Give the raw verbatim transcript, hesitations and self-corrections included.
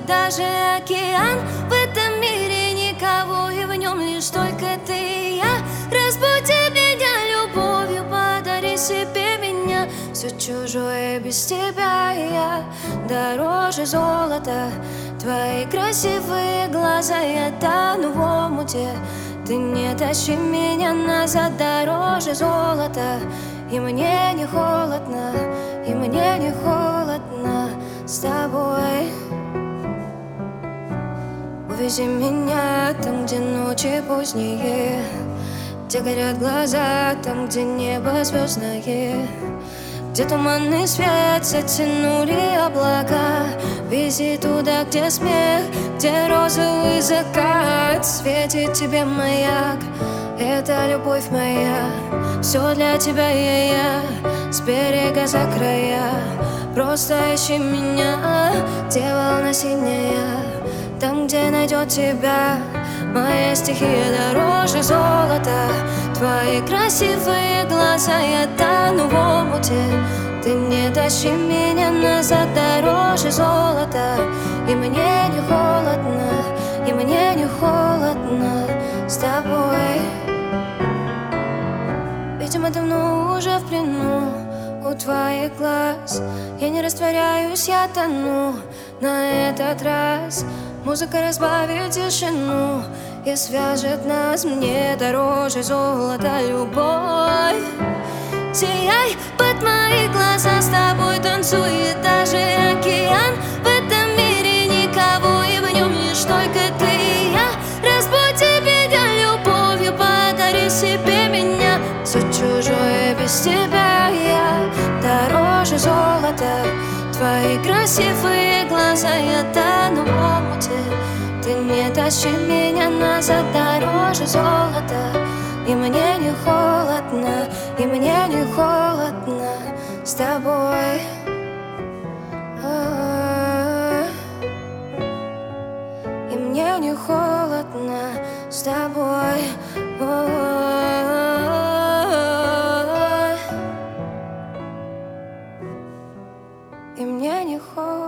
даже океан. В этом мире никого, и в нем лишь только ты и я. Разбуди меня любовью, подари себе меня. Все чужое без тебя я дороже золота. Твои красивые глаза, я тону в омуте. Ты не тащи меня назад, дороже золота. И мне не холодно, и мне не холодно с тобой. Увези меня там, где ночи поздние, где горят глаза, там, где небо звездное, где туманный свет затянули облака. Вези туда, где смех, где розовый закат. Светит тебе маяк, это любовь моя. Все для тебя и я, с берега за края. Просто ищи меня, где волна синяя, там, где найдет тебя моя стихия дороже золота. Твои красивые глаза, я тону в омуте. Ты не тащи меня назад, дороже золота. И мне не холодно, и мне не холодно с тобой. Видимо, давно уже в плену у твоих глаз. Я не растворяюсь, я тону на этот раз. Музыка разбавит тишину и свяжет нас. Мне дороже золота любовь. Сияй под мои глаза, с тобой танцует даже океан. В этом мире никого, и в нем лишь только ты и я. Разбуди меня любовью, подари себе меня. Все чужое без тебя я дороже золота. Твои красивые глаза, я тону в омуте. Ты не тащи меня назад, дороже золота. И мне не холодно, и мне не холодно с тобой. И мне не холодно с тобой. И мне не холодно.